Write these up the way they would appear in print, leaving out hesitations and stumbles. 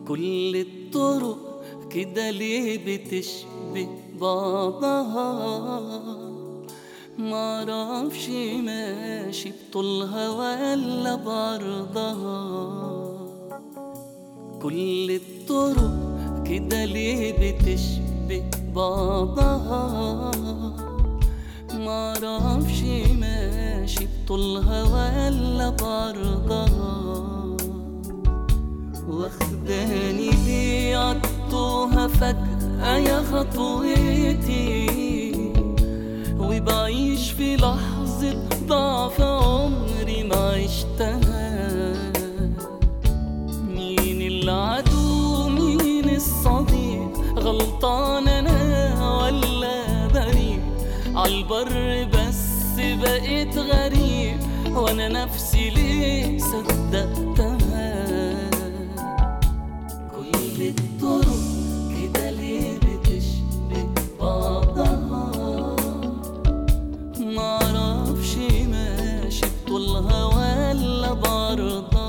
كل الطرق كده ليه بتشبه بعضها؟ معرفش ماشي بطولها ولا بعرضها. كل الطرق كده ليه بتشبه بعضها؟ معرفش ماشي بطولها ولا بعرضها. واخداني ليه عالتوهة فجأة يا خطوتي، وبعيش في لحظة ضعف عمري ما عشتها. مين العدو مين الصديق؟ غلطان انا ولا بريء؟ عالبر بس بقيت غريب، وانا نفسي ليه صدقتها؟ كل الطرق كده ليه بتشبه بعضها؟ معرفش ماشي بطولها ولا بعرضها.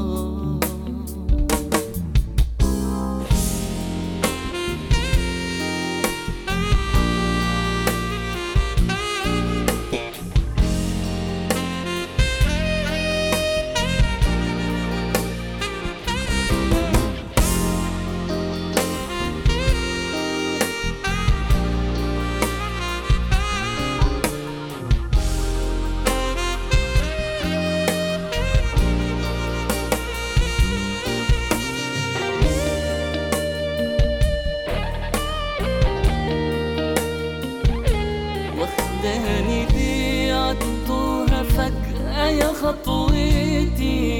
واخداني ليه عالتوهة فجأة يا خطوتي،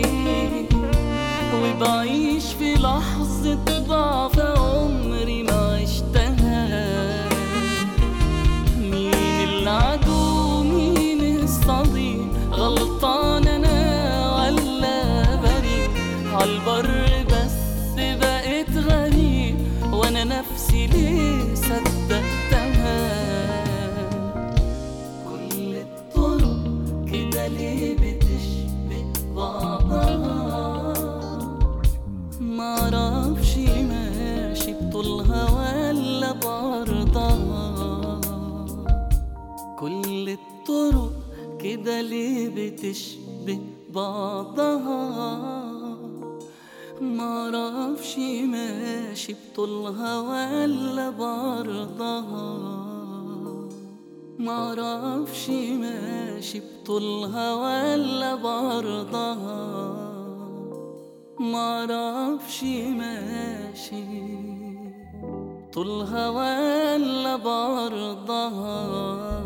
وبعيش في لحظة ضعف عمري ما عشتها. مين العدو مين الصديق؟ غلطان انا ولا بريء؟ عالبر بس بقيت غريب، وانا نفسي ليه صدقتها؟ ليه بتشبه بعضها؟ معرفش ماشي بطولها ولا بعرضها. كل الطرق كده ليه بتشبه بعضها؟ معرفش ماشي بطولها ولا بعرضها. معرفش ماشي بطولها ولا بعرضها. معرفش ماشي بطولها ولا بعرضها.